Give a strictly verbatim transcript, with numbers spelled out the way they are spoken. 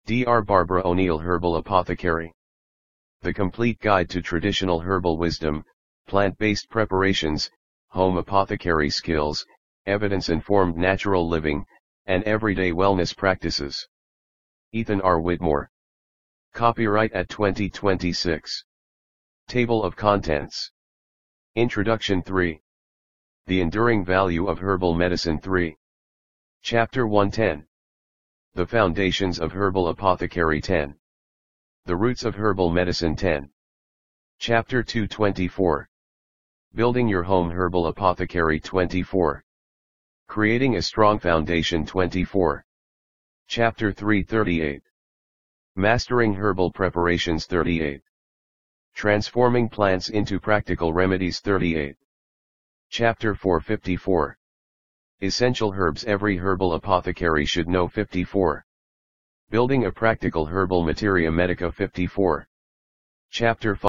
Doctor Barbara O'Neill, Herbal Apothecary. The complete guide to traditional herbal wisdom, plant-based preparations, home apothecary skills, evidence-informed natural living, and everyday wellness practices. Ethan R. Whitmore. Copyright at twenty twenty-six. Table of Contents. Introduction three. The Enduring Value of Herbal Medicine three. Chapter one ten. The Foundations of Herbal Apothecary ten. The Roots of Herbal Medicine ten. Chapter two twenty-four. Building Your Home Herbal Apothecary twenty-four. Creating a Strong Foundation twenty-four. Chapter three thirty-eight. Mastering Herbal Preparations thirty-eight. Transforming Plants into Practical Remedies thirty-eight. Chapter four fifty-four. Essential Herbs Every Herbal Apothecary Should Know fifty-four. Building a Practical Herbal Materia Medica fifty-four. Chapter five.